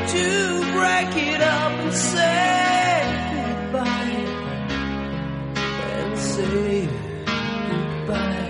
to break it up and say goodbye. And say goodbye.